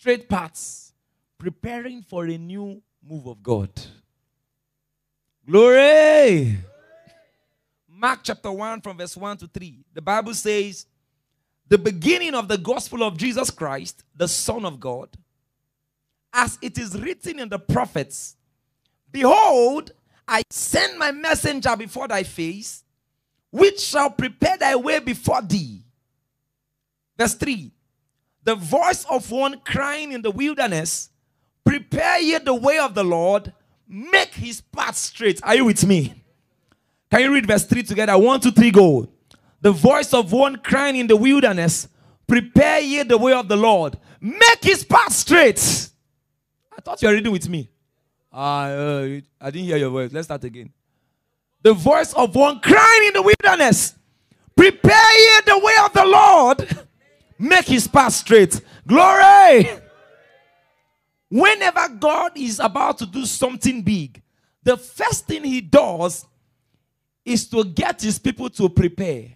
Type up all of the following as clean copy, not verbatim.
straight paths, preparing for a new move of God. Glory! Mark chapter 1 from verse 1 to 3. The Bible says, the beginning of the gospel of Jesus Christ, the Son of God, as it is written in the prophets, behold, I send my messenger before thy face, which shall prepare thy way before thee. Verse 3. The voice of one crying in the wilderness, prepare ye the way of the Lord, make his path straight. Are you with me? Can you read verse 3 together? 1, 2, 3, go. The voice of one crying in the wilderness, prepare ye the way of the Lord, make his path straight. I thought you were reading with me. I didn't hear your voice. Let's start again. The voice of one crying in the wilderness, prepare ye the way of the Lord, make his path straight. Glory! Whenever God is about to do something big, the first thing he does is to get his people to prepare.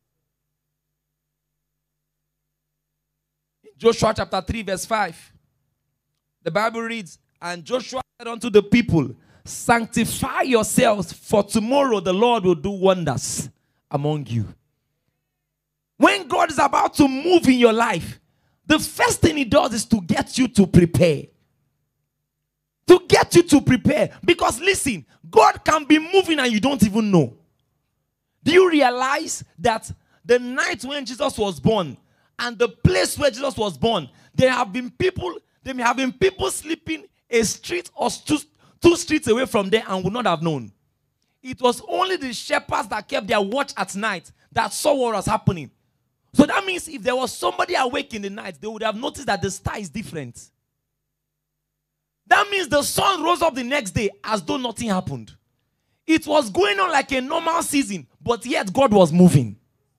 In Joshua chapter 3 verse 5, the Bible reads, and Joshua said unto the people, sanctify yourselves, for tomorrow the Lord will do wonders among you. When God is about to move in your life, the first thing he does is to get you to prepare. To get you to prepare. Because listen, God can be moving and you don't even know. Do you realize that the night when Jesus was born and the place where Jesus was born, there may have been people sleeping a street or two streets away from there and would not have known. It was only the shepherds that kept their watch at night that saw what was happening. So that means if there was somebody awake in the night, they would have noticed that the star is different. That means the sun rose up the next day as though nothing happened. It was going on like a normal season, but yet God was moving.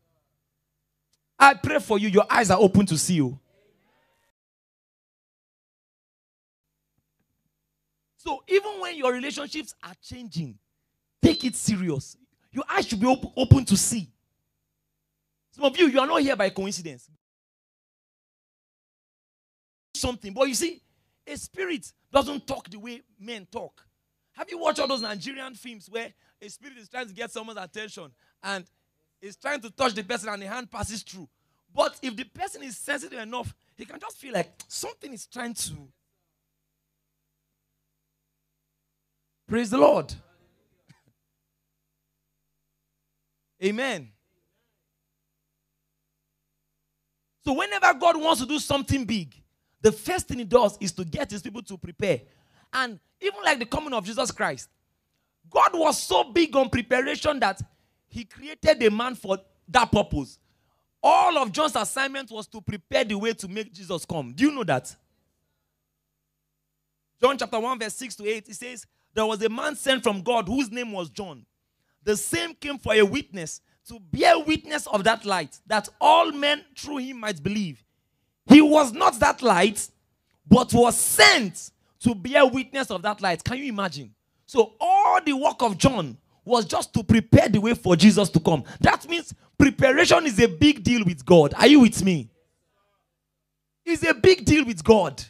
I pray for you, your eyes are open to see you. So even when your relationships are changing, take it serious. Your eyes should be open to see. Some of you are not here by coincidence. Something, but you see, a spirit doesn't talk the way men talk. Have you watched all those Nigerian films where a spirit is trying to get someone's attention and is trying to touch the person and the hand passes through? But if the person is sensitive enough, he can just feel like something is trying to. Praise the Lord. Amen. So whenever God wants to do something big, the first thing he does is to get his people to prepare. And even like the coming of Jesus Christ, God was so big on preparation that he created a man for that purpose. All of John's assignment was to prepare the way to make Jesus come. Do you know that? John chapter 1 verse 6 to 8, it says, there was a man sent from God whose name was John. The same came for a witness, to bear witness of that light, that all men through him might believe. He was not that light, but was sent to bear witness of that light. Can you imagine? So all the work of John was just to prepare the way for Jesus to come. That means preparation is a big deal with God. Are you with me? It's a big deal with God.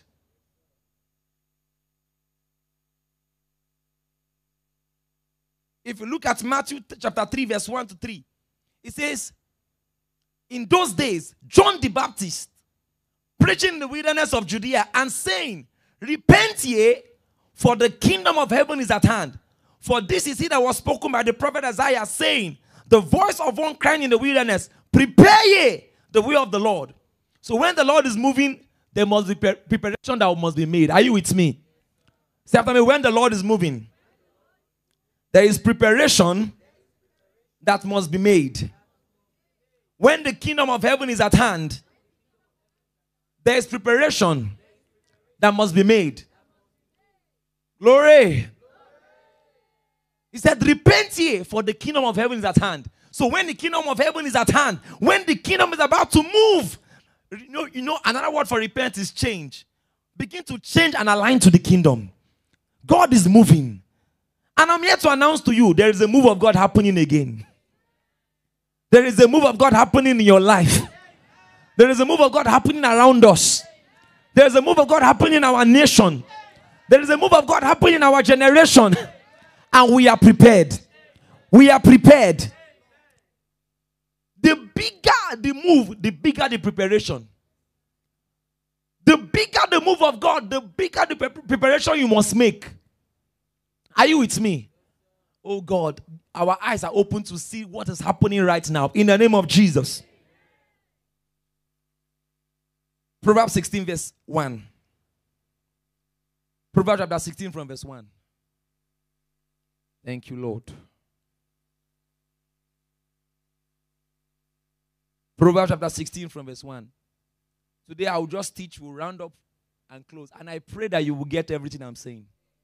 If you look at Matthew chapter 3 verse 1 to 3, it says, in those days, John the Baptist, preaching in the wilderness of Judea and saying, repent ye, for the kingdom of heaven is at hand. For this is he that was spoken by the prophet Isaiah, saying, the voice of one crying in the wilderness, prepare ye the way of the Lord. So when the Lord is moving, there must be preparation that must be made. Are you with me? Say after me, when the Lord is moving, there is preparation that must be made. When the kingdom of heaven is at hand, there is preparation that must be made. Glory. He said, repent ye, for the kingdom of heaven is at hand. So when the kingdom of heaven is at hand, when the kingdom is about to move, you know, another word for repent is change. Begin to change and align to the kingdom. God is moving. And I'm here to announce to you, there is a move of God happening again. There is a move of God happening in your life. There is a move of God happening around us. There is a move of God happening in our nation. There is a move of God happening in our generation. And we are prepared. We are prepared. The bigger the move, the bigger the preparation. The bigger the move of God, the bigger the preparation you must make. Are you with me? Oh God, our eyes are open to see what is happening right now. In the name of Jesus. Proverbs 16 verse 1. Proverbs chapter 16 from verse 1. Thank you, Lord. Proverbs chapter 16 from verse 1. Today I will just teach, we'll round up and close. And I pray that you will get everything I'm saying.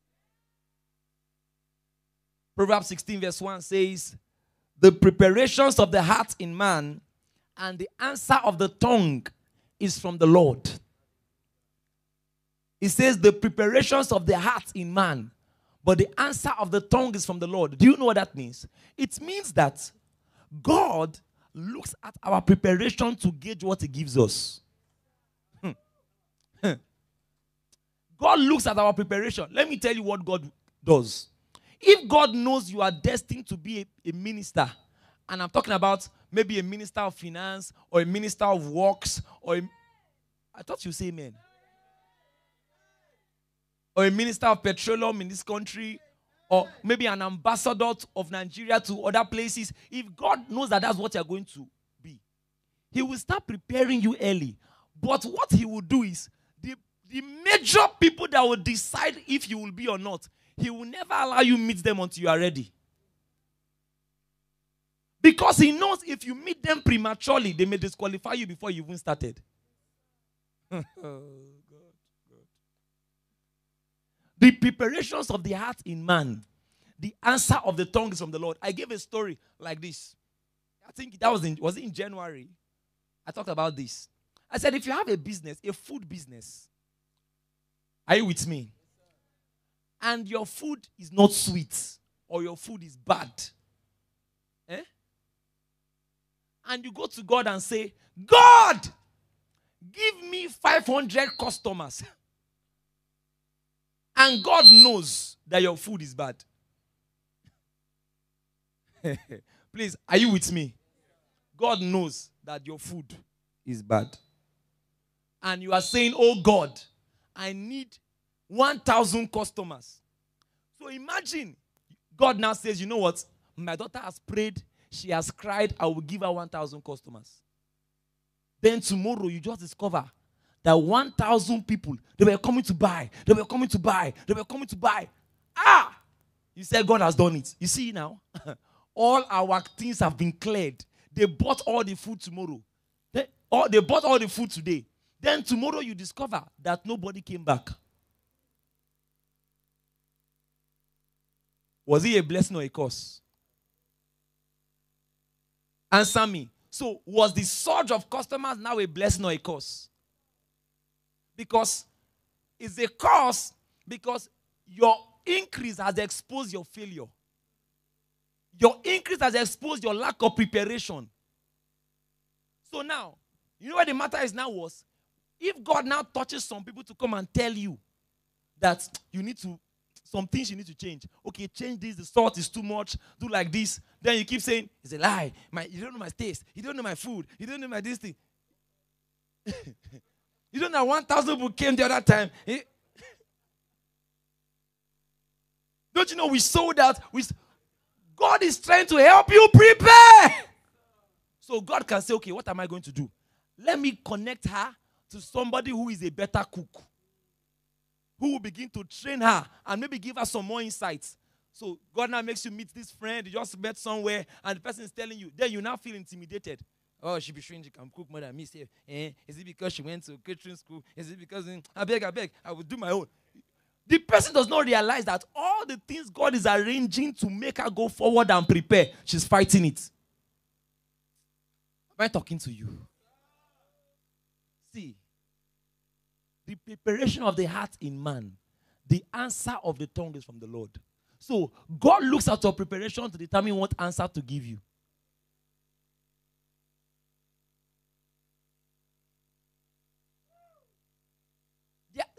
Proverbs 16 verse 1 says, the preparations of the heart in man and the answer of the tongue is from the Lord. It says the preparations of the heart in man, but the answer of the tongue is from the Lord. Do you know what that means? It means that God looks at our preparation to gauge what he gives us. God looks at our preparation. Let me tell you what God does. If God knows you are destined to be a minister, and I'm talking about maybe a minister of finance or a minister of works, or I thought you say amen. Or a minister of petroleum in this country, or maybe an ambassador of Nigeria to other places. If God knows that that's what you're going to be, he will start preparing you early. But what he will do is, the major people that will decide if you will be or not, he will never allow you meet them until you are ready. Because he knows if you meet them prematurely, they may disqualify you before you even started. Oh, God. The preparations of the heart in man, the answer of the tongue is from the Lord. I gave a story like this. I think that was it in January? I talked about this. I said, if you have a business, a food business, are you with me? And your food is not sweet, or your food is bad, and you go to God and say, God, give me 500 customers. And God knows that your food is bad. Please, are you with me? God knows that your food is bad. And you are saying, oh God, I need 1,000 customers. So imagine, God now says, you know what? My daughter has prayed, she has cried, I will give her 1,000 customers. Then tomorrow you just discover that 1,000 people, they were coming to buy. They were coming to buy. They were coming to buy. Ah! You said God has done it. You see now? All our things have been cleared. They bought all the food tomorrow. They bought all the food today. Then tomorrow you discover that nobody came back. Was it a blessing or a curse? Answer me. So, was the surge of customers now a blessing or a curse? Because it's a curse because your increase has exposed your failure. Your increase has exposed your lack of preparation. So now, you know what the matter is now was, if God now touches some people to come and tell you that you need to, some things you need to change. Okay, change this, the salt is too much, do like this. Then you keep saying, it's a lie. You don't know my taste. You don't know my food. You don't know my this thing. You don't know 1,000 people came the other time. Don't you know we sold out? God is trying to help you prepare. So God can say, okay, what am I going to do? Let me connect her to somebody who is a better cook, who will begin to train her and maybe give her some more insights. So God now makes you meet this friend you just met somewhere, and the person is telling you. Then you now feel intimidated. Oh, she be strange, she can cook more than me. Say, is it because she went to catering school? Is it because, I beg, I will do my own. The person does not realize that all the things God is arranging to make her go forward and prepare, she's fighting it. Am I talking to you? See, the preparation of the heart in man, the answer of the tongue is from the Lord. So, God looks at your preparation to determine what answer to give you.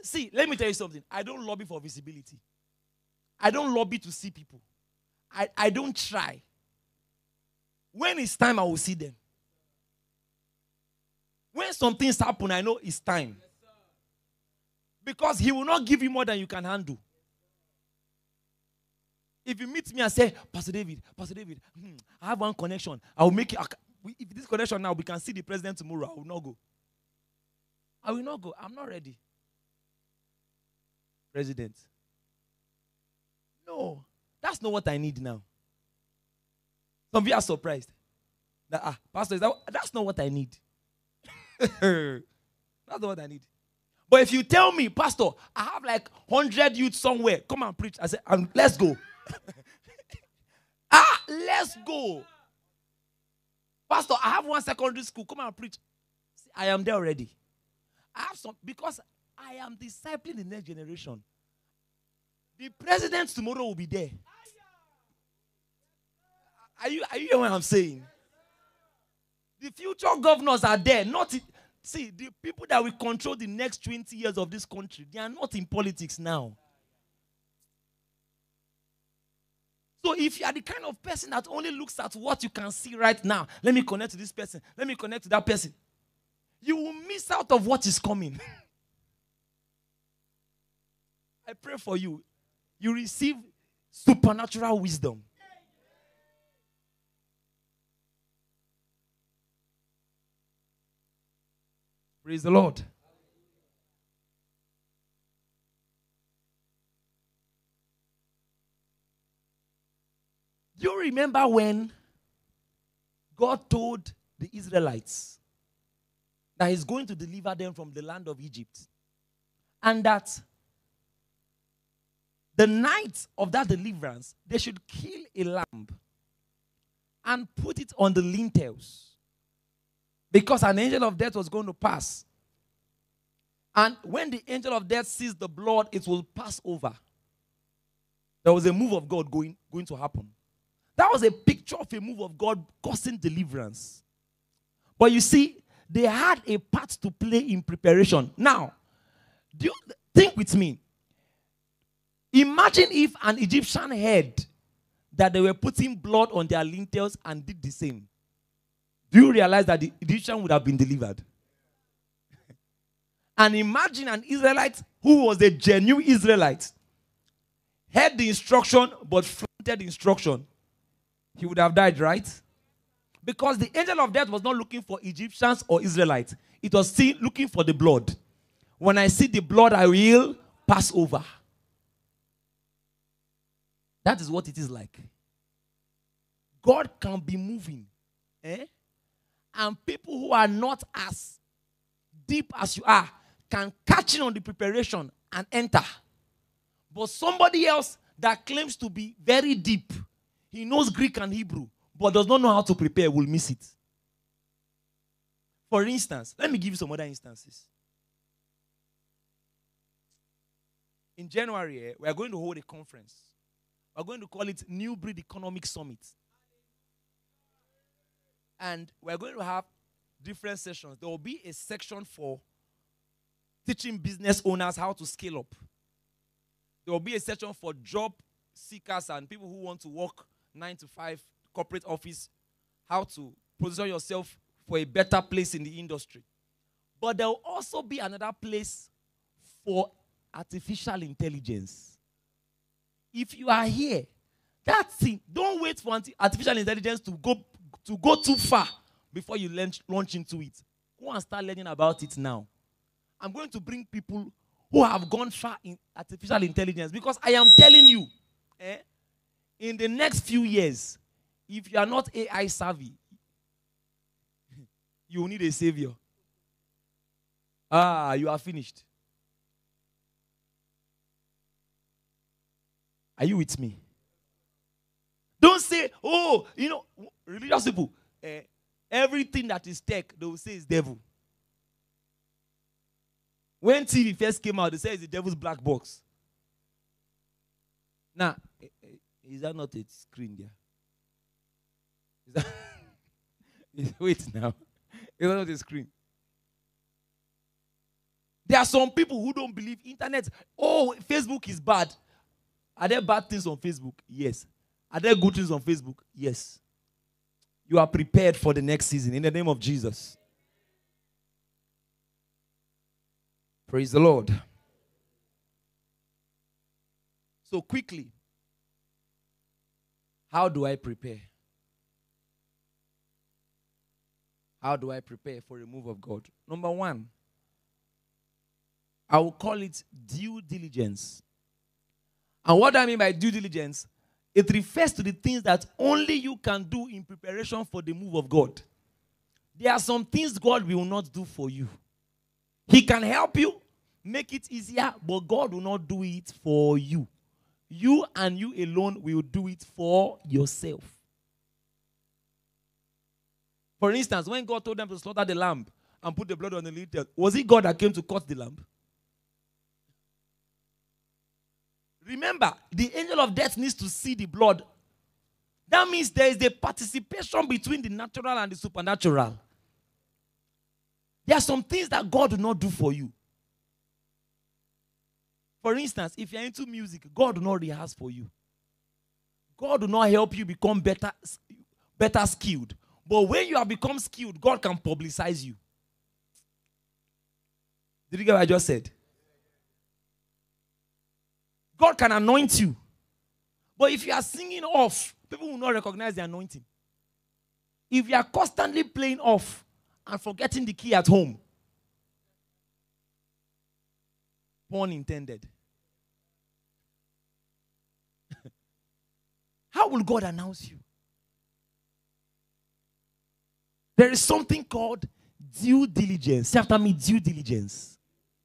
See, let me tell you something. I don't lobby for visibility. I don't lobby to see people. I don't try. When it's time, I will see them. When some things happen, I know it's time. Because he will not give you more than you can handle. If you meet me and say, Pastor David, I have one connection. I will make it. If this connection now, we can see the president tomorrow. I will not go. I will not go. I'm not ready. President. No, that's not what I need now. Some of you are surprised. That, Pastor, that's not what I need. That's not what I need. But if you tell me, Pastor, I have like 100 youth somewhere, come and preach. I say, let's go. Let's go. Pastor, I have one secondary school, come and preach. See, I am there already. I have some, because I am discipling the next generation. The president tomorrow will be there. Are you hearing what I'm saying? The future governors are there. See, the people that will control the next 20 years of this country, they are not in politics now. So if you are the kind of person that only looks at what you can see right now, let me connect to this person, let me connect to that person, you will miss out of what is coming. I pray for you. You receive supernatural wisdom. Praise the Lord. Do you remember when God told the Israelites that he's going to deliver them from the land of Egypt? And that the night of that deliverance, they should kill a lamb and put it on the lintels, because an angel of death was going to pass. And when the angel of death sees the blood, it will pass over. There was a move of God going to happen. That was a picture of a move of God causing deliverance. But you see, they had a part to play in preparation. Now, do you think with me? Imagine if an Egyptian heard that they were putting blood on their lintels and did the same. Do you realize that the Egyptian would have been delivered? And imagine an Israelite who was a genuine Israelite, heard the instruction but flaunted the instruction. He would have died, right? Because the angel of death was not looking for Egyptians or Israelites. It was still looking for the blood. When I see the blood, I will pass over. That is what it is like. God can be moving. And people who are not as deep as you are can catch in on the preparation and enter. But somebody else that claims to be very deep, he knows Greek and Hebrew, but does not know how to prepare, will miss it. For instance, let me give you some other instances. In January, we are going to hold a conference. We are going to call it New Breed Economic Summit. And we're going to have different sessions. There will be a section for teaching business owners how to scale up. There will be a section for job seekers and people who want to work 9 to 5 corporate office, how to position yourself for a better place in the industry. But there will also be another place for artificial intelligence. If you are here, that's it. Don't wait for artificial intelligence to go too far before you launch into it. Go and start learning about it now. I'm going to bring people who have gone far in artificial intelligence, because I am telling you, in the next few years, if you are not AI savvy, you will need a savior. You are finished. Are you with me? Don't say, religious people, everything that is tech, they will say is devil. When TV first came out, they said it's the devil's black box. Now, is that not a screen there? Wait now. Is that not a screen? There are some people who don't believe internet. Oh, Facebook is bad. Are there bad things on Facebook? Yes. Are there good things on Facebook? Yes. You are prepared for the next season in the name of Jesus. Praise the Lord. So quickly, how do I prepare? How do I prepare for a move of God? Number one, I will call it due diligence. And what I mean by due diligence, it refers to the things that only you can do in preparation for the move of God. There are some things God will not do for you. He can help you, make it easier, but God will not do it for you. You and you alone will do it for yourself. For instance, when God told them to slaughter the lamb and put the blood on the lintel, was it God that came to cut the lamb? Remember, the angel of death needs to see the blood. That means there is a participation between the natural and the supernatural. There are some things that God will not do for you. For instance, if you're into music, God will not rehearse for you. God will not help you become better skilled. But when you have become skilled, God can publicize you. Did you get what I just said? God can anoint you. But if you are singing off, people will not recognize the anointing. If you are constantly playing off and forgetting the key at home, pun intended, how will God announce you? There is something called due diligence. Say after me, due diligence.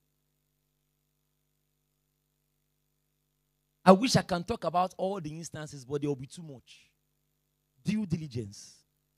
I wish I can talk about all the instances, but there will be too much. Due diligence.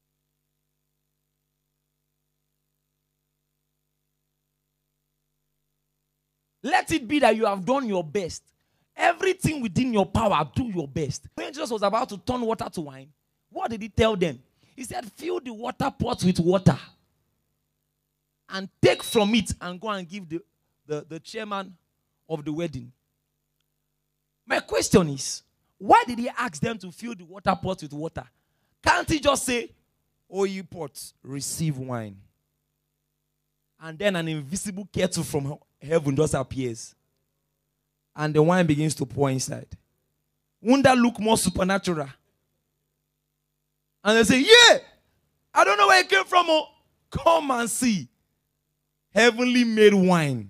Let it be that you have done your best. Everything within your power, do your best. When Jesus was about to turn water to wine, what did he tell them? He said, fill the water pot with water and take from it and go and give the chairman of the wedding. My question is, why did he ask them to fill the water pot with water? Can't he just say, "O ye pots, receive wine"? And then an invisible kettle from heaven just appears. And the wine begins to pour inside. Wouldn't that look more supernatural? And they say, yeah, I don't know where it came from. Oh. Come and see. Heavenly made wine.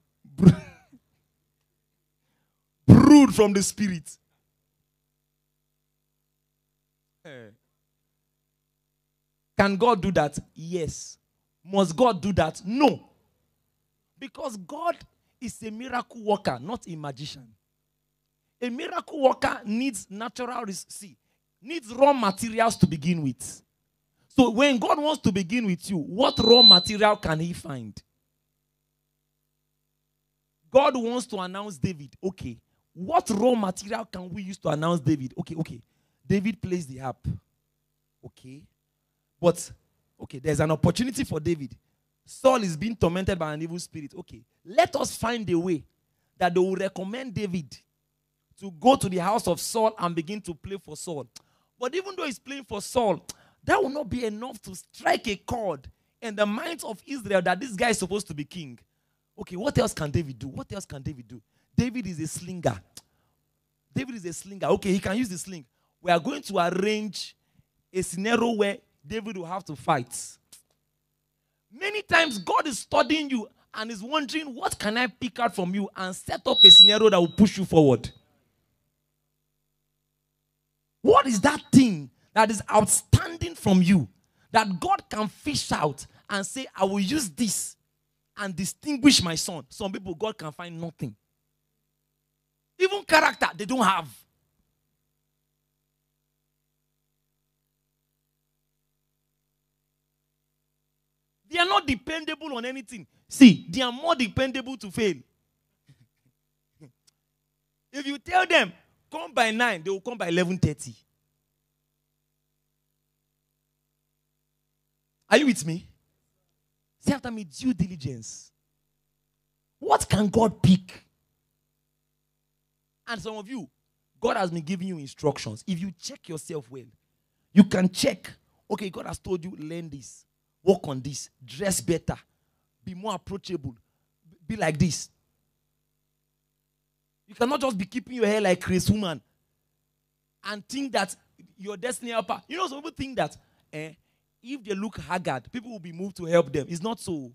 Brewed from the Spirit. Can God do that? Yes. Must God do that? No. Because God is a miracle worker, not a magician. A miracle worker needs needs raw materials to begin with. So when God wants to begin with you, what raw material can he find? God wants to announce David. Okay. What raw material can we use to announce David? Okay. David plays the harp. Okay. But, there's an opportunity for David. Saul is being tormented by an evil spirit. Okay. Let us find a way that they will recommend David to go to the house of Saul and begin to play for Saul. But even though he's playing for Saul, that will not be enough to strike a chord in the minds of Israel that this guy is supposed to be king. Okay, what else can David do? What else can David do? David is a slinger. Okay, he can use the sling. We are going to arrange a scenario where David will have to fight. Many times God is studying you and is wondering, what can I pick out from you and set up a scenario that will push you forward? What is that thing that is outstanding from you that God can fish out and say, I will use this and distinguish my son? Some people, God can find nothing. Even character, they don't have. They are not dependable on anything. See, they are more dependable to fail. If you tell them, come by 9, they will come by 11:30. Are you with me? Say after me, due diligence. What can God pick? And some of you, God has been giving you instructions. If you check yourself well, you can check. Okay, God has told you, learn this, work on this, dress better, be more approachable, be like this. You cannot just be keeping your hair like Chris Woman and think that your destiny helper. You know, some people think that if they look haggard, people will be moved to help them. It's not so.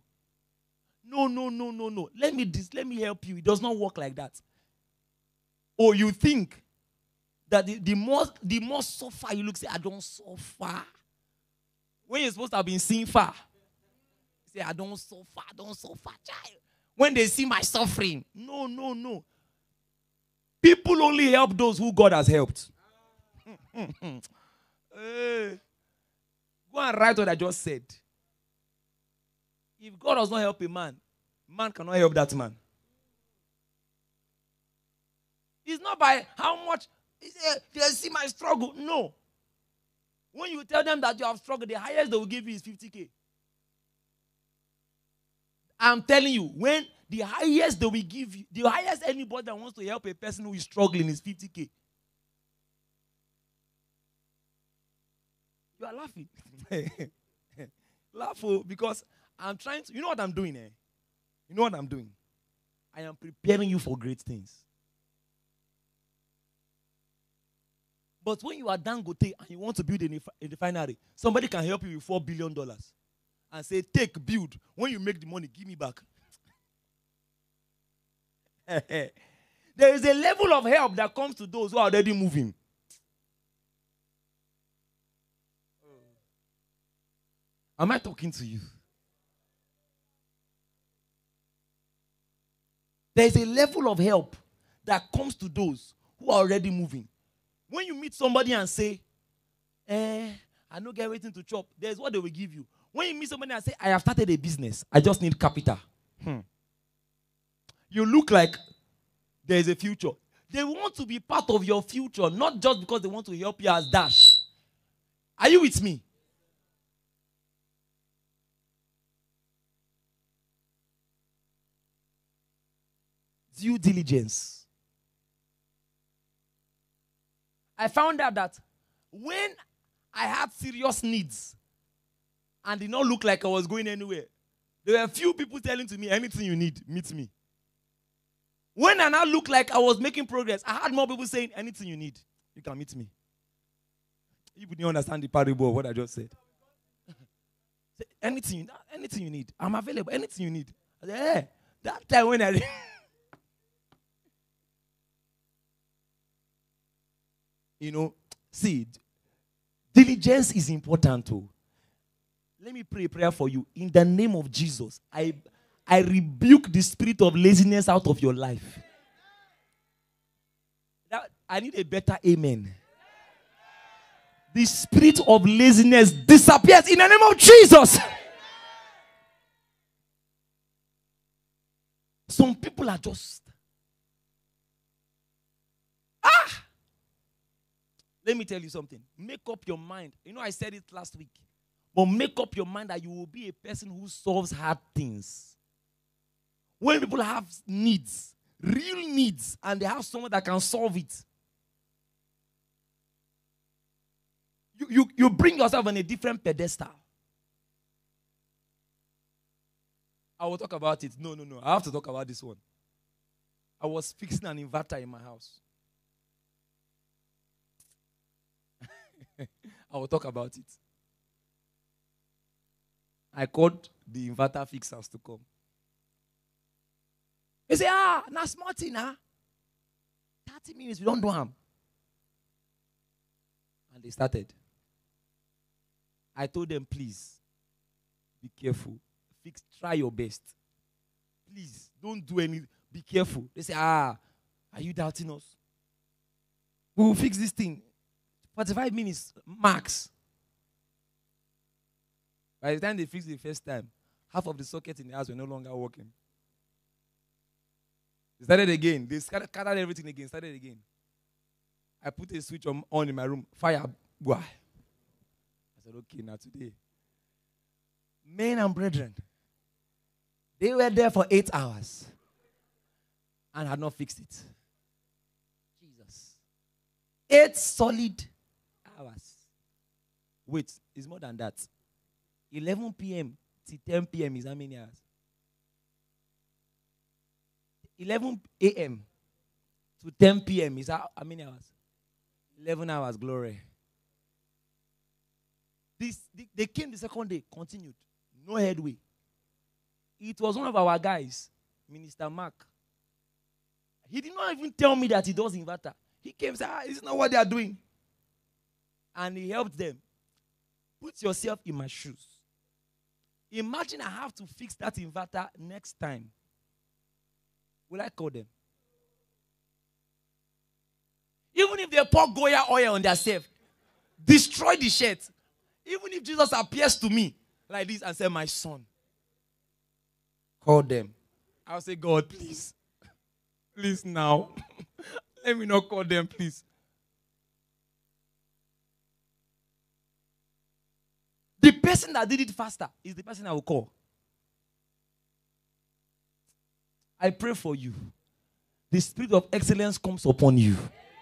No. Let me help you. It does not work like that. Or you think that the more suffer you look, say, I don't suffer. When you're supposed to have been seen far, say, I don't suffer, child. When they see my suffering, no. People only help those who God has helped. Go and write what I just said. If God does not help a man, man cannot help that man. It's not by how much they see my struggle. No. When you tell them that you have struggled, the highest they will give you is 50K. I'm telling you, when the highest they will give you, the highest anybody that wants to help a person who is struggling is 50K. You are laughing. Laugh, because I'm trying to, you know what I'm doing, You know what I'm doing? I am preparing you for great things. But when you are Dangote and you want to build a refinery, somebody can help you with $4 billion and say, take, build. When you make the money, give me back. There is a level of help that comes to those who are already moving. Am I talking to you? There is a level of help that comes to those who are already moving. When you meet somebody and say, I don't get waiting to chop, there's what they will give you. When you meet somebody and say, I have started a business, I just need capital. You look like there is a future. They want to be part of your future, not just because they want to help you as dash. Are you with me? Due diligence. I found out that when I had serious needs and did not look like I was going anywhere, there were a few people telling to me, anything you need, meet me. When I now looked like I was making progress, I had more people saying, anything you need, you can meet me. You didn't understand the parable of what I just said. anything you need, I'm available. Anything you need. I said, hey, that time when I... see, diligence is important too. Let me pray a prayer for you. In the name of Jesus, I rebuke the spirit of laziness out of your life. I need a better amen. The spirit of laziness disappears in the name of Jesus. Some people are just... Let me tell you something. Make up your mind. I said it last week. But make up your mind that you will be a person who solves hard things. When people have needs, real needs, and they have someone that can solve it, you bring yourself on a different pedestal. I will talk about it. No. I have to talk about this one. I was fixing an inverter in my house. I will talk about it. I called the inverter fixers to come. They say, now small thing, 30 minutes, we don't do them. And they started. I told them, please, be careful. Try your best. Please, don't do anything. Be careful. They say, are you doubting us? We will fix this thing. 45 minutes, max. By the time they fixed it the first time, half of the sockets in the house were no longer working. They started again. They scattered everything again. Started again. I put a switch on in my room. Fire. Why? I said, okay, now today. Men and brethren, they were there for 8 hours. and had not fixed it. Jesus. 8 solid hours. Wait, it's more than that. 11 p.m. to 10 p.m. is how many hours? 11 a.m. to 10 p.m. is how many hours? 11 hours, glory. They came the second day, continued. No headway. It was one of our guys, Minister Mark. He did not even tell me that he does inverter. He came and said, it's not what they are doing. And he helped them. Put yourself in my shoes. Imagine I have to fix that inverter next time. Will I call them? Even if they pour Goya oil on themselves, destroy the shirt. Even if Jesus appears to me like this and say, my son, call them. I'll say, God, please. Please now. Let me not call them, please. The person that did it faster is the person I will call. I pray for you. The spirit of excellence comes upon you.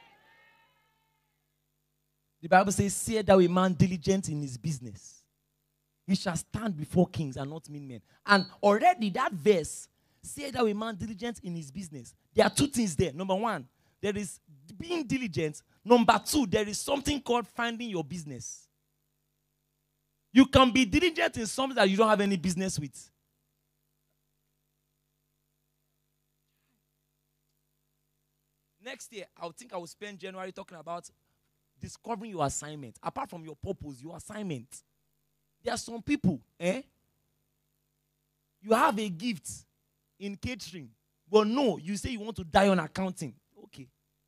The Bible says, say thou a man diligent in his business. He shall stand before kings and not mean men. And already that verse, say thou a man diligent in his business. There are 2 things there. Number 1, there is being diligent. Number 2, there is something called finding your business. You can be diligent in something that you don't have any business with. Next year, I think I will spend January talking about discovering your assignment. Apart from your purpose, your assignment. There are some people, you have a gift in catering, but no, you say you want to die on accounting. Okay.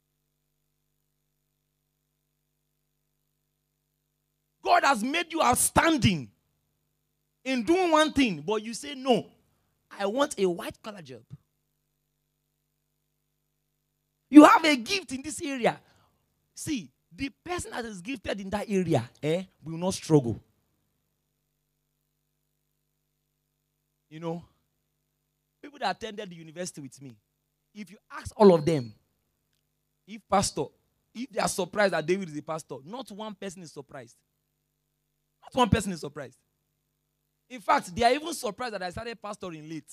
God has made you outstanding in doing one thing, but you say, no, I want a white-collar job. You have a gift in this area. See, the person that is gifted in that area will not struggle. You know, people that attended the university with me, if you ask all of them, if they are surprised that David is a pastor, not one person is surprised. Not one person is surprised. In fact, they are even surprised that I started pastoring late.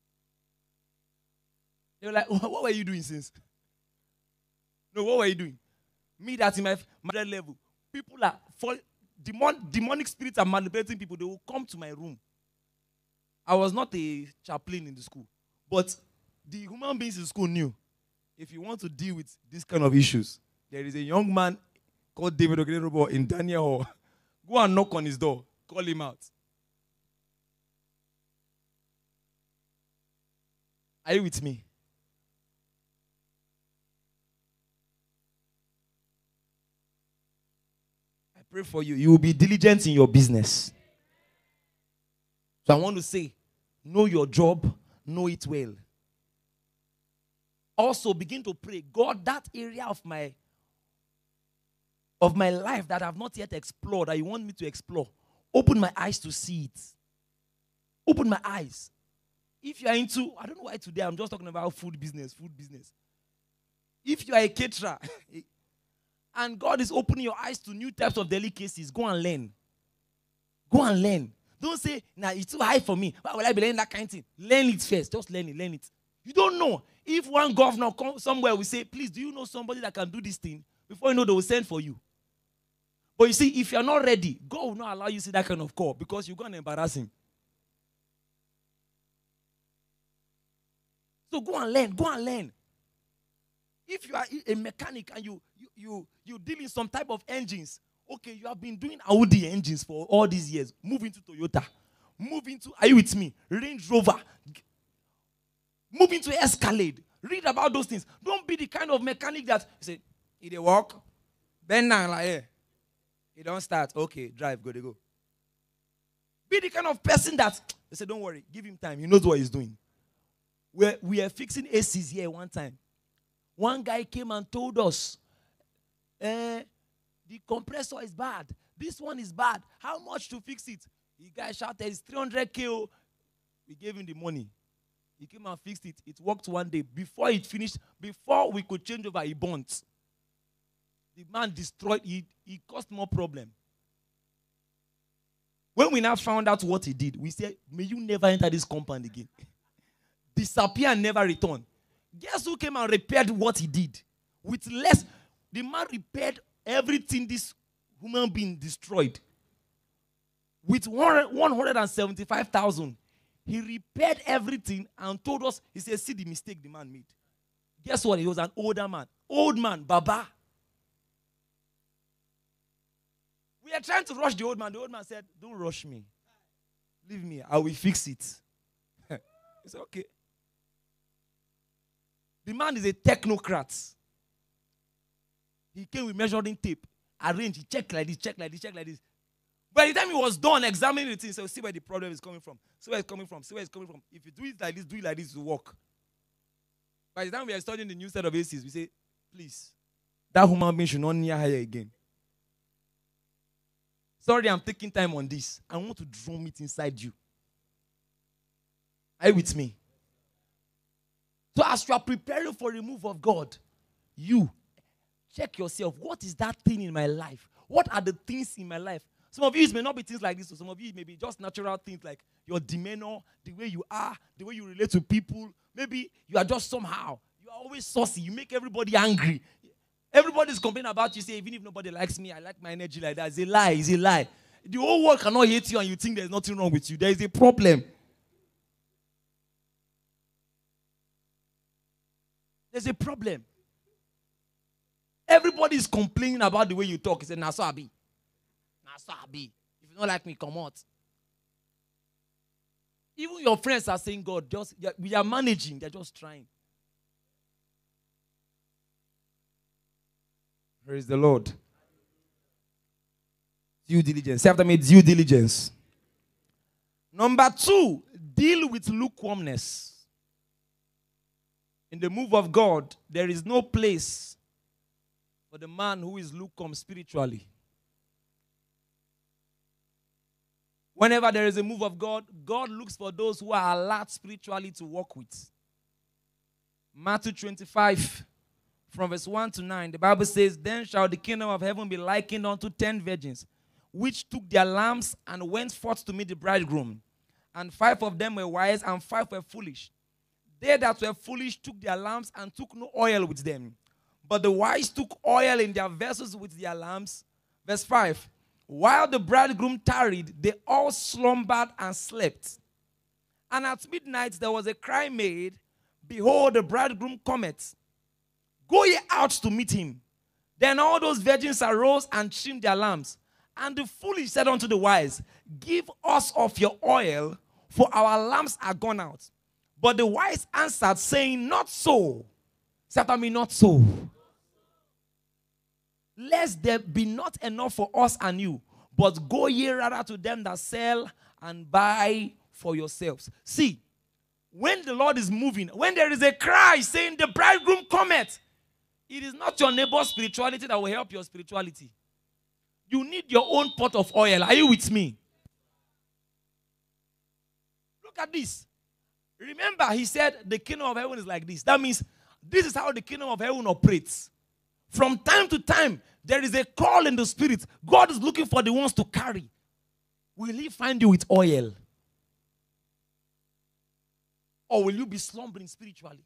They were like, what were you doing since? No, what were you doing? Me, that's in my level. People are, demonic spirits are manipulating people. They will come to my room. I was not a chaplain in the school. But the human beings in school knew, if you want to deal with this kind of issues, there is a young man called David Ogenerobo in Daniel Hall. Go and knock on his door. Call him out. Are you with me? I pray for you. You will be diligent in your business. So I want to say, know your job, know it well. Also begin to pray, God, that area of my life that I have not yet explored, that you want me to explore, open my eyes to see it. Open my eyes. If you are into, I don't know why today I'm just talking about food business. If you are a caterer, and God is opening your eyes to new types of delicacies, go and learn. Go and learn. Don't say, nah, it's too high for me. Why will I be learning that kind of thing? Learn it first. Just learn it. You don't know. If one governor comes somewhere, will say, please, do you know somebody that can do this thing? Before you know, they will send for you. But you see, if you're not ready, God will not allow you to see that kind of call because you're going to embarrass him. So go and learn. If you are a mechanic and you deal in some type of engines, okay, you have been doing Audi engines for all these years. Move into Toyota. Move into, are you with me? Range Rover. Move into Escalade. Read about those things. Don't be the kind of mechanic that you say, it walk, bend down like here. It don't start. Okay, drive, go. Be the kind of person that they say, don't worry, give him time. He knows what he's doing. We are fixing ACs here one time. One guy came and told us, the compressor is bad. This one is bad. How much to fix it? The guy shouted, it's 300K. We gave him the money. He came and fixed it. It worked one day. Before it finished, before we could change over, he burnt. The man destroyed it. He caused more problem. When we now found out what he did, we said, may you never enter this compound again. Disappear and never return. Guess who came and repaired what he did? With less. The man repaired everything this human being destroyed. With 175,000. He repaired everything and told us, he said, see the mistake the man made. Guess what? He was an older man. Old man, Baba. We are trying to rush the old man. The old man said, don't rush me. Leave me. I will fix it. He said, okay. The man is a technocrat. He came with measuring tape. Arranged. He checked like this, checked like this, checked like this. By the time he was done examining the thing, so see where the problem is coming from. See where it's coming from. See where it's coming from. If you do it like this, it will work. By the time we are studying the new set of ACs, we say, please, that human being should not near her again. Sorry, I'm taking time on this. I want to drum it inside you. Are you with me? So as you are preparing for the move of God, you check yourself. What is that thing in my life? What are the things in my life? Some of you, it may not be things like this. So some of you, it may be just natural things like your demeanor, the way you are, the way you relate to people. Maybe you are just somehow. You are always saucy. You make everybody angry. Everybody's complaining about you. Say, even if nobody likes me, I like my energy like that. It's a lie. It's a lie. The whole world cannot hate you and you think there's nothing wrong with you. There is a problem. There's a problem. Everybody is complaining about the way you talk. He said, nah, so I be. Nah, so I be. If you don't like me, come out. Even your friends are saying, God, we are managing. They're just trying. Praise the Lord. Due diligence. Say after me, due diligence. Number 2, deal with lukewarmness. In the move of God, there is no place for the man who is lukewarm spiritually. Whenever there is a move of God, God looks for those who are alert spiritually to walk with. Matthew 25, from verse 1 to 9, the Bible says, then shall the kingdom of heaven be likened unto 10 virgins, which took their lamps and went forth to meet the bridegroom. And 5 of them were wise, and 5 were foolish. They that were foolish took their lamps and took no oil with them. But the wise took oil in their vessels with their lamps. Verse 5. While the bridegroom tarried, they all slumbered and slept. And at midnight there was a cry made, behold, the bridegroom cometh. Go ye out to meet him. Then all those virgins arose and trimmed their lamps. And the foolish said unto the wise, give us of your oil, for our lamps are gone out. But the wise answered, saying, not so. Say after me, not so. Lest there be not enough for us and you, but go ye rather to them that sell and buy for yourselves. See, when the Lord is moving, when there is a cry saying the bridegroom cometh, it is not your neighbor's spirituality that will help your spirituality. You need your own pot of oil. Are you with me? Look at this. Remember, he said the kingdom of heaven is like this. That means this is how the kingdom of heaven operates. From time to time, there is a call in the spirit. God is looking for the ones to carry. Will he find you with oil? Or will you be slumbering spiritually?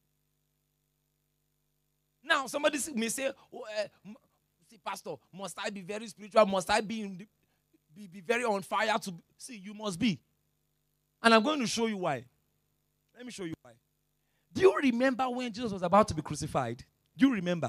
Now, somebody may say, see, Pastor, must I be very spiritual? Must I be very on fire? See, you must be. And I'm going to show you why. Let me show you why. Do you remember when Jesus was about to be crucified? Do you remember?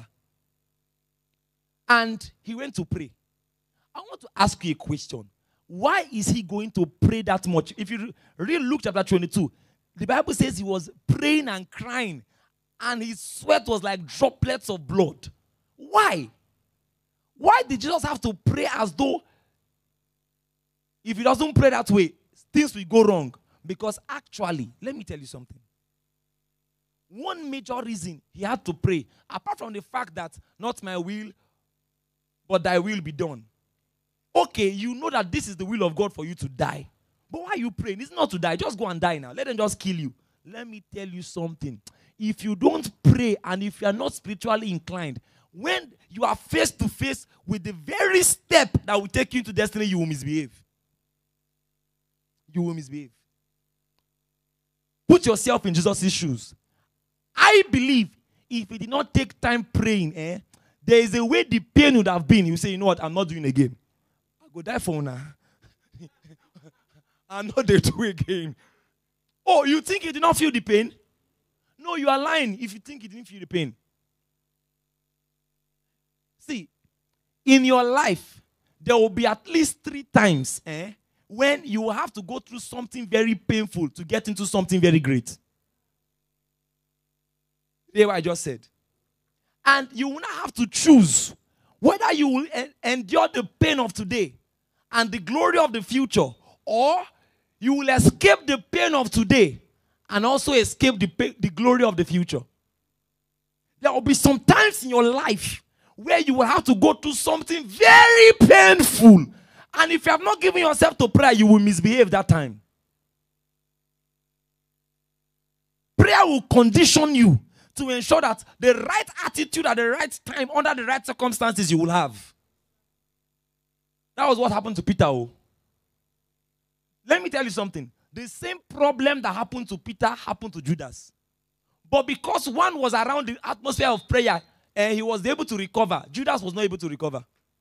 And he went to pray. I want to ask you a question. Why is he going to pray that much? If you read Luke chapter 22, the Bible says he was praying and crying, and his sweat was like droplets of blood. Why? Why did Jesus have to pray as though if he doesn't pray that way, things will go wrong? Because actually, let me tell you something. One major reason he had to pray, apart from the fact that not my will, but thy will be done. Okay, you know that this is the will of God for you to die. But why are you praying? It's not to die. Just go and die now. Let them just kill you. let me tell you something. If you don't pray and if you are not spiritually inclined, when you are face to face with the very step that will take you into destiny, you will misbehave. You will misbehave. Put yourself in Jesus' shoes. I believe if you did not take time praying, there is a way the pain would have been. You say, you know what, I'm not doing again. I go die for now. I'm not there to do again. Oh, you think you did not feel the pain? No, you are lying if you think you didn't feel the pain. See, in your life, there will be at least 3 times when you will have to go through something very painful to get into something very great. Hear what I just said. And you will not have to choose whether you will endure the pain of today and the glory of the future, or you will escape the pain of today and also escape the glory of the future. There will be some times in your life where you will have to go through something very painful. And if you have not given yourself to prayer, you will misbehave that time. Prayer will condition you to ensure that the right attitude at the right time, under the right circumstances, you will have. That was what happened to Peter. Let me tell you something. The same problem that happened to Peter happened to Judas. But because one was around the atmosphere of prayer and he was able to recover, Judas was not able to recover.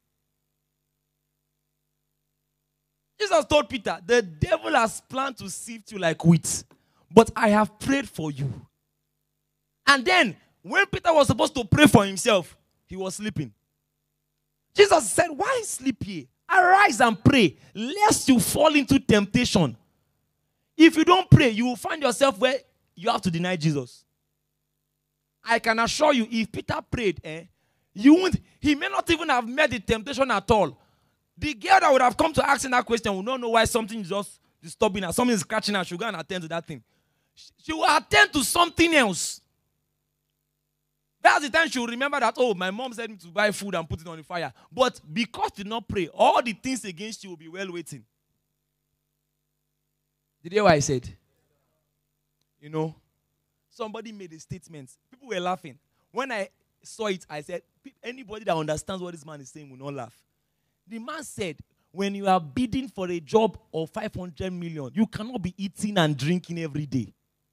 Jesus told Peter, the devil has planned to sift you like wheat, but I have prayed for you. And then, when Peter was supposed to pray for himself, he was sleeping. Jesus said, why sleep ye? Arise and pray, lest you fall into temptation. If you don't pray, you will find yourself where you have to deny Jesus. I can assure you, if Peter prayed, he may not even have met the temptation at all. The girl that would have come to ask him that question would not know why something is just disturbing her. Something is scratching her. She'll go and attend to that thing. She will attend to something else. That's the time she will remember that, oh, my mom said me to buy food and put it on the fire. But because she did not pray, all the things against you will be well waiting. Did you hear what I said? You know, somebody made a statement. People were laughing. When I saw it, I said, anybody that understands what this man is saying will not laugh. The man said, when you are bidding for a job of 500 million, you cannot be eating and drinking every day.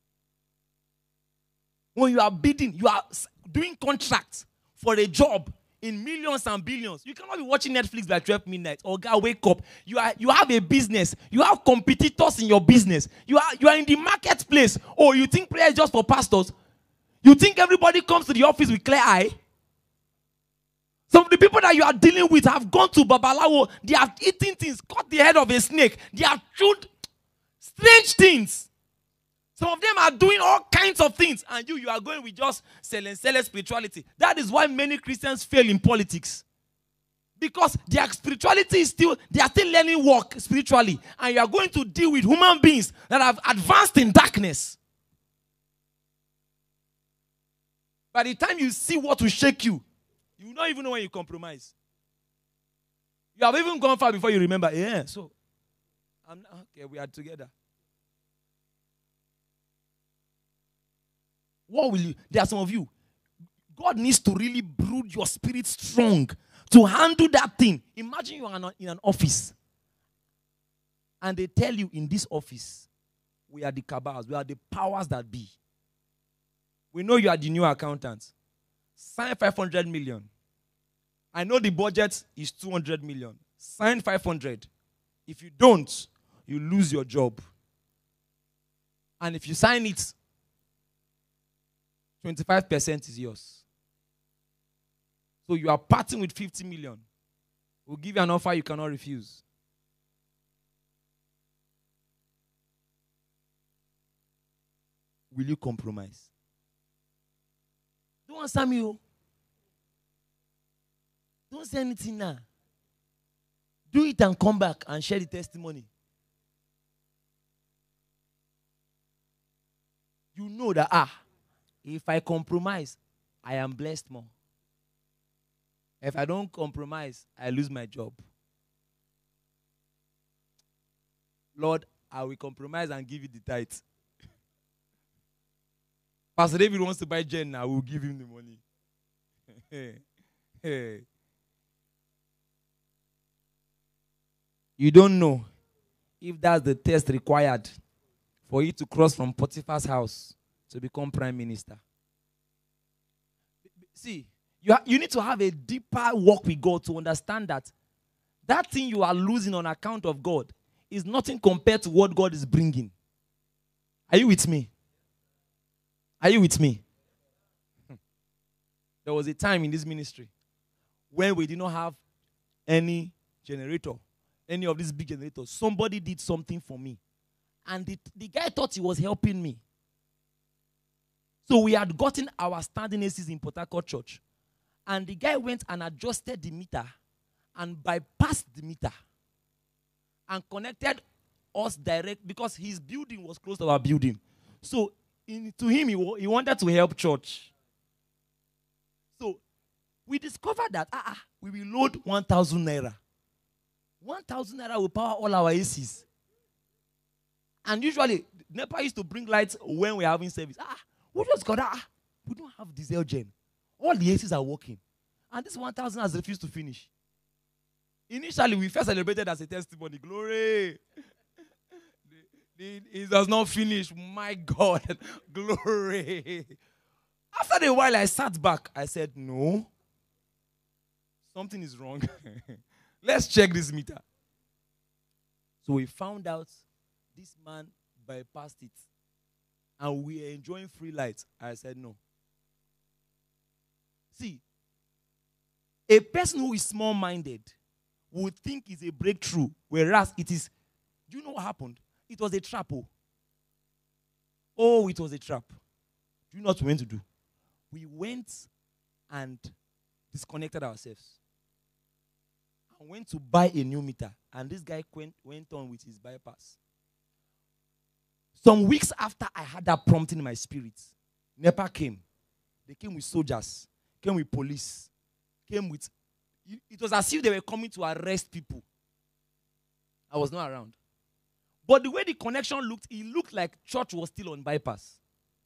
When you are bidding, you are doing contracts for a job in millions and billions. You cannot be watching Netflix by 12 midnight. Or God, wake up. You have a business. You have competitors in your business. You are in the marketplace. Oh, you think prayer is just for pastors? You think everybody comes to the office with clear eye? Some of the people that you are dealing with have gone to Babalawo. They have eaten things, cut the head of a snake. They have chewed strange things. Some of them are doing all kinds of things. And you are going with just selling spirituality. That is why many Christians fail in politics. Because their spirituality is they are still learning work spiritually. And you are going to deal with human beings that have advanced in darkness. By the time you see what will shake you, you will not even know when you compromise. You have even gone far before you remember. Yeah, so, okay, we are together. What will you? There are some of you. God needs to really brood your spirit strong to handle that thing. Imagine you are in an office. And they tell you, in this office, we are the cabals. We are the powers that be. We know you are the new accountant. Sign 500 million. I know the budget is 200 million. Sign 500. If you don't, you lose your job. And if you sign it, 25% is yours. So you are parting with 50 million. We'll give you an offer you cannot refuse. Will you compromise? Don't answer me. Don't say anything now. Do it and come back and share the testimony. You know that, if I compromise, I am blessed more. If I don't compromise, I lose my job. Lord, I will compromise and give you the tithe. Pastor David wants to buy gen now. We'll give him the money. You don't know if that's the test required for you to cross from Potiphar's house to become prime minister. See, you need to have a deeper walk with God to understand that thing you are losing on account of God is nothing compared to what God is bringing. Are you with me? Are you with me? There was a time in this ministry when we did not have any generator, any of these big generators. Somebody did something for me. And the guy thought he was helping me. So we had gotten our standing ACs in Port Harcourt Church. And the guy went and adjusted the meter and bypassed the meter and connected us direct because his building was close to our building. So to him, he wanted to help church. So we discovered that we will load 1,000 naira. 1,000 naira will power all our ACs. And usually, NEPA used to bring lights when we're having service. We just got we don't have diesel gen. All the ACs are working. And this 1,000 has refused to finish. Initially, we first celebrated as a testimony. Glory. It does not finish. My God. Glory. After a while, I sat back. I said, no. Something is wrong. Let's check this meter. So we found out this man bypassed it. And we are enjoying free lights. I said, no. See, a person who is small-minded would think it's a breakthrough, whereas it is. Do you know what happened? It was a trap. Oh, it was a trap. Do you know what we went to do? We went and disconnected ourselves. And went to buy a new meter. And this guy went on with his bypass. Some weeks after I had that prompting in my spirit, NEPA came. They came with soldiers, came with police, came with... It was as if they were coming to arrest people. I was not around. But the way the connection looked, it looked like church was still on bypass.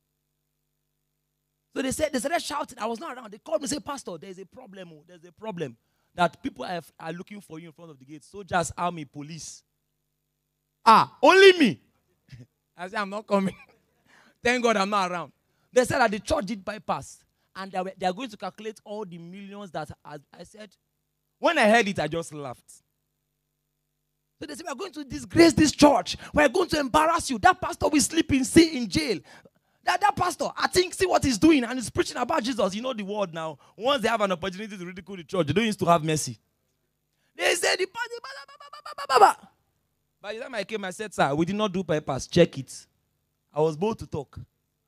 So they started shouting. I was not around. They called me and said, Pastor, there's a problem. There's a problem. That people are looking for you in front of the gate. Soldiers, army, police. Only me. I said, I'm not coming. Thank God I'm not around. They said that the church did bypass. And they are going to calculate all the millions that I said. When I heard it, I just laughed. So they said, we are going to disgrace this church. We are going to embarrass you. That pastor will sleep in jail. That pastor, I think, see what he's doing. And he's preaching about Jesus. You know the word now. Once they have an opportunity to ridicule the church, they don't used to have mercy. They said, by the time I came, I said, sir, we did not do bypass. Check it. I was bold to talk.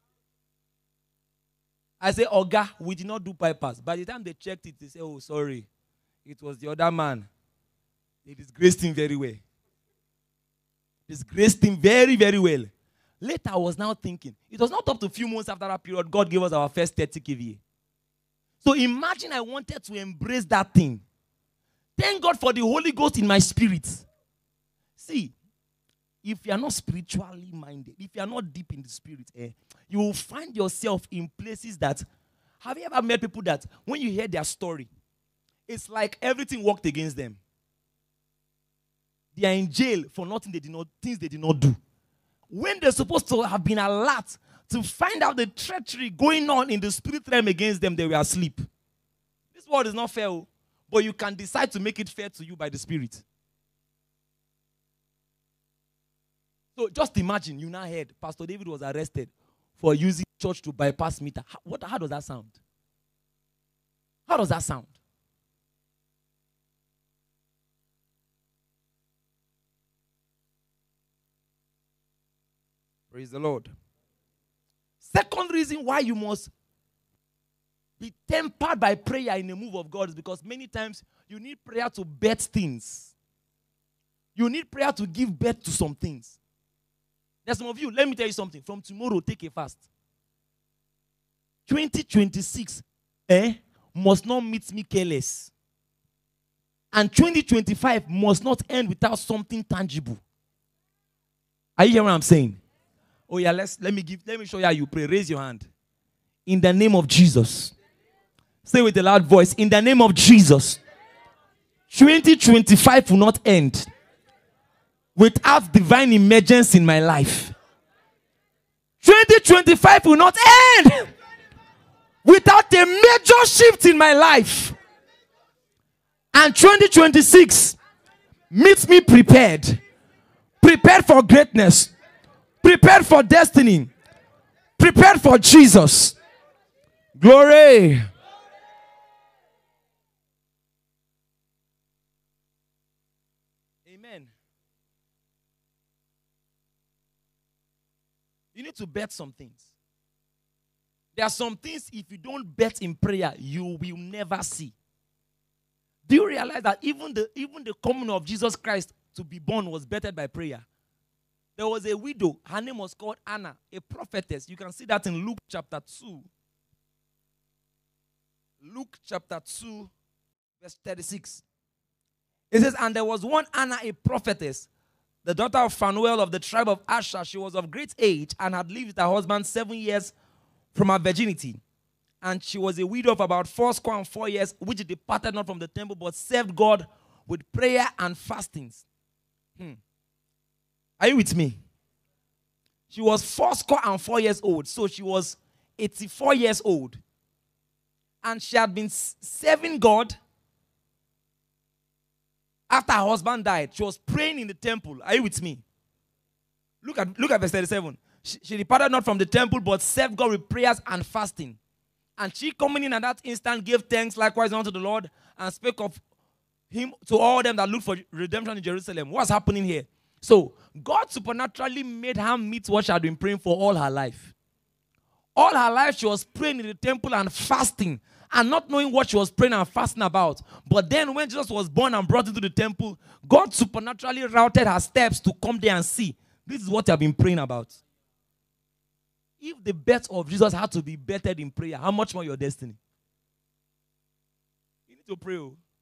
I said, Oga, we did not do bypass. By the time they checked it, they said, oh, sorry. It was the other man. They disgraced him very well. Disgraced him very, very well. Later, I was now thinking, it was not up to a few months after that period, God gave us our first 30 kVA. So imagine I wanted to embrace that thing. Thank God for the Holy Ghost in my spirit. See, if you are not spiritually minded, if you are not deep in the spirit, you will find yourself in places that, have you ever met people that when you hear their story, it's like everything worked against them. They are in jail for nothing things they did not do. When they're supposed to have been alert to find out the treachery going on in the spirit realm against them, they were asleep. This world is not fair, but you can decide to make it fair to you by the Spirit. So just imagine, you now heard Pastor David was arrested for using church to bypass meter. How does that sound? How does that sound? Praise the Lord. Second reason why you must be tempered by prayer in the move of God is because many times you need prayer to birth things. You need prayer to give birth to some things. There's some of you, let me tell you something. From tomorrow, take a fast. 2026 must not meet me careless. And 2025 must not end without something tangible. Are you hearing what I'm saying? Oh yeah, let me show you how you pray. Raise your hand. In the name of Jesus. Say with a loud voice, in the name of Jesus. 2025 will not end without divine emergence in my life. 2025 will not end without a major shift in my life. And 2026 meets me prepared. Prepared for greatness. Prepared for destiny. Prepared for Jesus. Glory. Amen. You need to bet some things. There are some things, if you don't bet in prayer, you will never see. Do you realize that even the coming of Jesus Christ to be born was bettered by prayer? There was a widow. Her name was called Anna, a prophetess. You can see that in Luke chapter 2. Luke chapter 2, verse 36. It says, and there was one Anna, a prophetess, the daughter of Phanuel of the tribe of Asher. She was of great age and had lived with her husband 7 years from her virginity. And she was a widow of about 4 years, which departed not from the temple, but served God with prayer and fastings. Are you with me? She was 4 years old, so she was 84 years old. And she had been serving God. After her husband died, she was praying in the temple. Are you with me? Look at verse 37. She departed not from the temple, but served God with prayers and fasting. And she coming in at that instant gave thanks likewise unto the Lord and spake of him to all them that look for redemption in Jerusalem. What's happening here? So, God supernaturally made her meet what she had been praying for all her life. All her life, she was praying in the temple and fasting and not knowing what she was praying and fasting about. But then when Jesus was born and brought into the temple, God supernaturally routed her steps to come there and see. This is what you have been praying about. If the bet of Jesus had to be bettered in prayer, how much more your destiny? You need to pray.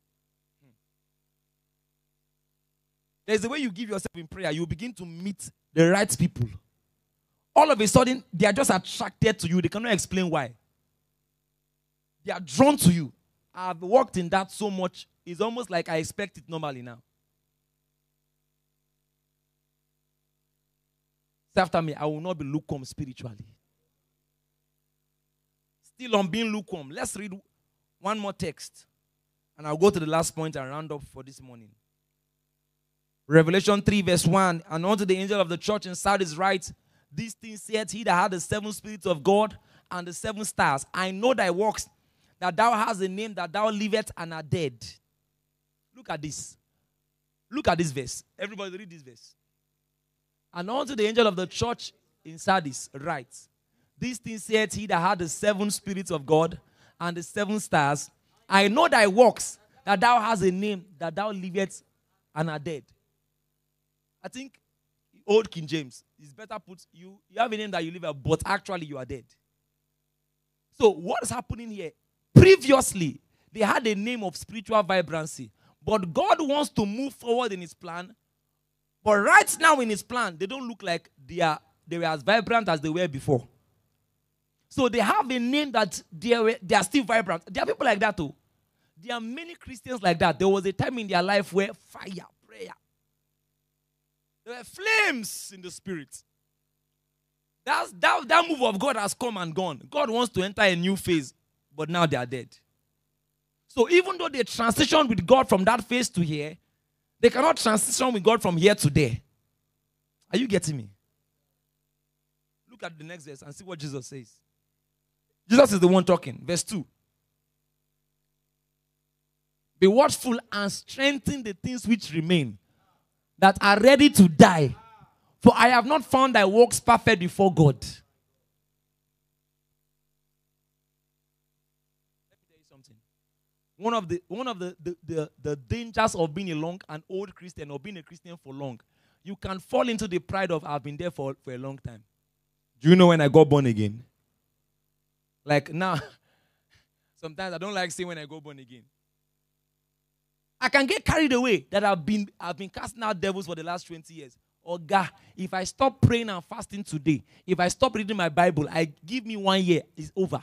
There's a way you give yourself in prayer. You begin to meet the right people. All of a sudden, they are just attracted to you. They cannot explain why. They are drawn to you. I've worked in that so much. It's almost like I expect it normally now. Say after me, I will not be lukewarm spiritually. Still on being lukewarm. Let's read one more text. And I'll go to the last point and round up for this morning. Revelation 3 verse 1. And unto the angel of the church in Sardis write, these things saith he that had the 7 spirits of God and the 7 stars. I know thy works, that thou hast a name, that thou livest and art dead. Look at this. Look at this verse. Everybody read this verse. And unto the angel of the church in Sardis write, these things saith he that had the 7 spirits of God and the 7 stars. I know thy works, that thou hast a name, that thou livest and art dead. I think Old King James is better put, you have a name that you live at, but actually you are dead. So what is happening here? Previously, they had a name of spiritual vibrancy. But God wants to move forward in his plan. But right now in his plan, they don't look like they were as vibrant as they were before. So they have a name that they are still vibrant. There are people like that too. There are many Christians like that. There was a time in their life where fire, prayer. There were flames in the spirit. That move of God has come and gone. God wants to enter a new phase, but now they are dead. So even though they transitioned with God from that phase to here, they cannot transition with God from here to there. Are you getting me? Look at the next verse and see what Jesus says. Jesus is the one talking. Verse 2. Be watchful and strengthen the things which remain, that are ready to die. For I have not found thy works perfect before God. Let me tell you something. One of the dangers of being an old Christian or being a Christian for long, you can fall into the pride of I've been there for a long time. Do you know when I got born again? Like now, sometimes I don't like saying when I got born again. I can get carried away that I've been casting out devils for the last 20 years. Oh God, if I stop praying and fasting today, if I stop reading my Bible, give me 1 year, it's over.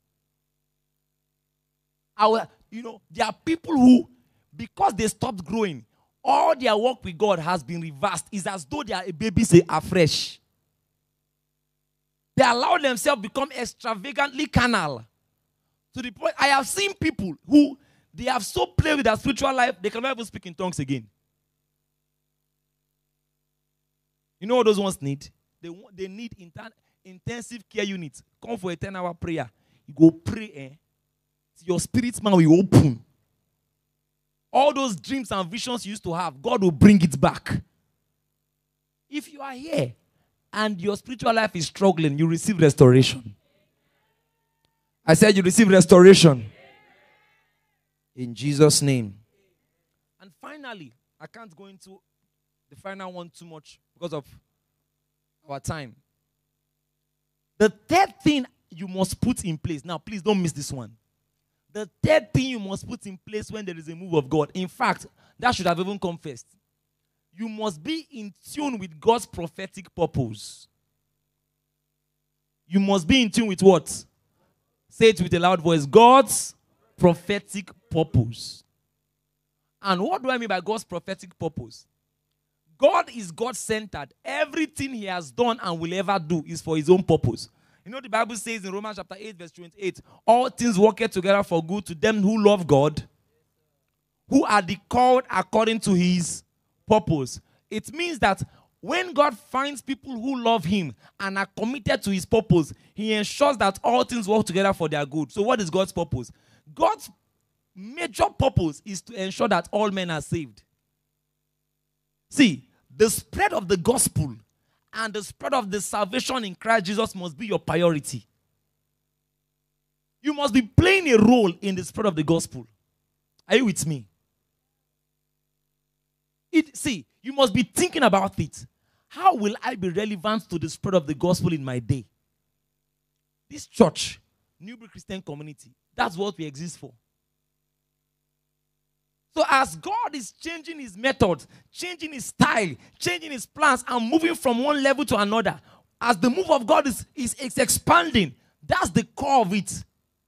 There are people who, because they stopped growing, all their work with God has been reversed. It's as though they are a baby, say, afresh. They allow themselves become extravagantly carnal. To the point, I have seen people who, they have so played with their spiritual life, they cannot even speak in tongues again. You know what those ones need? They need intensive care units. Come for a 10-hour prayer. You go pray, your spirit man will open. All those dreams and visions you used to have, God will bring it back. If you are here and your spiritual life is struggling, you receive restoration. I said you receive restoration. In Jesus' name. And finally, I can't go into the final one too much because of our time. The third thing you must put in place. Now, please don't miss this one. The third thing you must put in place when there is a move of God. In fact, that should have even come first. You must be in tune with God's prophetic purpose. You must be in tune with what? Say it with a loud voice. God's prophetic purpose. And what do I mean by God's prophetic purpose? God is God-centered. Everything he has done and will ever do is for his own purpose. You know the Bible says in Romans chapter 8 verse 28, all things work together for good to them who love God, who are the called according to his purpose. It means that when God finds people who love him and are committed to his purpose, he ensures that all things work together for their good. So what is God's purpose? God's major purpose is to ensure that all men are saved. See, the spread of the gospel and the spread of the salvation in Christ Jesus must be your priority. You must be playing a role in the spread of the gospel. Are you with me? You must be thinking about it. How will I be relevant to the spread of the gospel in my day? This church, Newbury Christian Community, that's what we exist for. So as God is changing his methods, changing his style, changing his plans, and moving from one level to another, as the move of God is expanding, that's the core of it.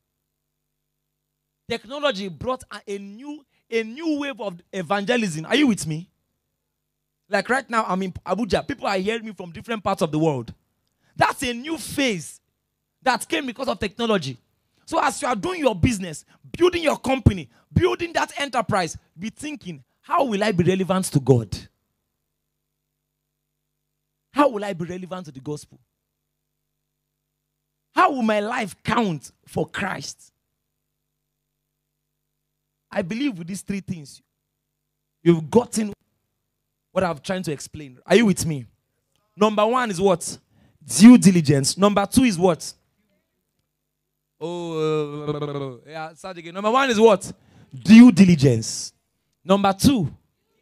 Technology brought a new wave of evangelism. Are you with me? Like right now, I'm in Abuja. People are hearing me from different parts of the world. That's a new phase that came because of technology. So as you are doing your business, building your company, building that enterprise, be thinking, how will I be relevant to God? How will I be relevant to the gospel? How will my life count for Christ? I believe with these three things, you've gotten what I'm trying to explain. Are you with me? Number one is what? Due diligence. Number two is what? Start again. Number one is what? Due diligence. Number two,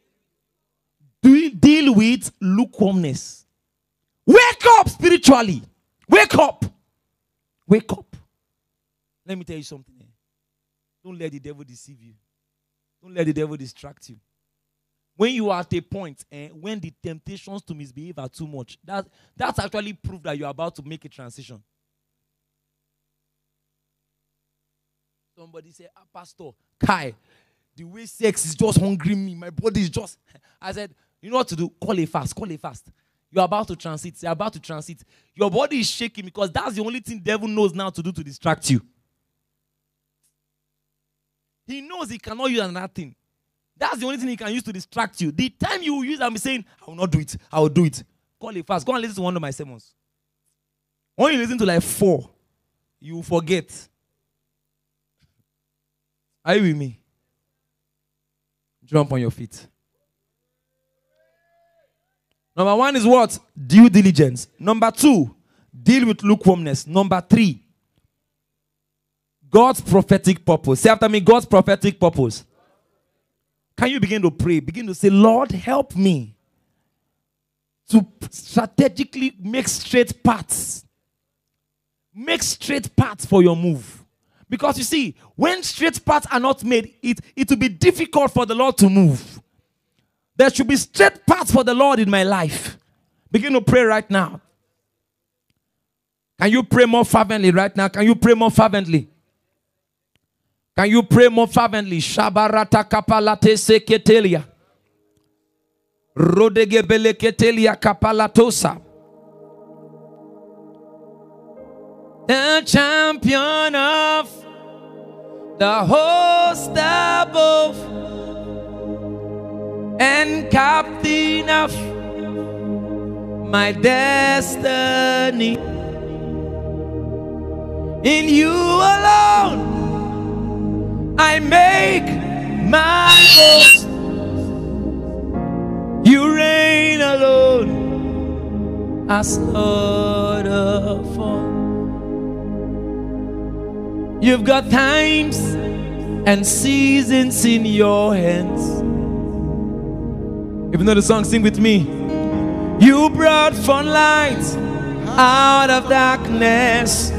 deal with lukewarmness. Wake up spiritually. Wake up. Wake up. Let me tell you something. Don't let the devil deceive you. Don't let the devil distract you. When you are at a point, when the temptations to misbehave are too much, that's actually proof that you're about to make a transition. Somebody said, Pastor, Kai, the way sex is just hungering me, my body is just... I said, you know what to do? Call a fast, call a fast. You're about to transit. You're about to transit. Your body is shaking because that's the only thing the devil knows now to do to distract you. He knows he cannot use another thing. That's the only thing he can use to distract you. The time you use, I'm saying, I will not do it. I will do it. Call a fast. Go and listen to one of my sermons. When you listen to like 4, you will forget. Are you with me? Jump on your feet. Number one is what? Due diligence. Number 2, deal with lukewarmness. Number 3, God's prophetic purpose. Say after me, God's prophetic purpose. Can you begin to pray? Begin to say, Lord, help me to strategically make straight paths. Make straight paths for your move. Because you see, when straight paths are not made, it will be difficult for the Lord to move. There should be straight paths for the Lord in my life. Begin to pray right now. Can you pray more fervently right now? Can you pray more fervently? Can you pray more fervently? Shabarata kapalate seketelia. Rodegebele ketelia kapalatosa. The champion of the host above and captain of my destiny. In you alone I make my boast. You reign alone as Lord of all. You've got times and seasons in your hands. If you know the song, sing with me. You brought fun light out of darkness.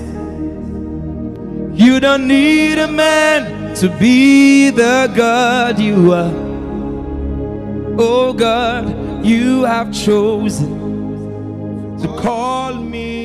You don't need a man to be the God you are. Oh God, you have chosen to call me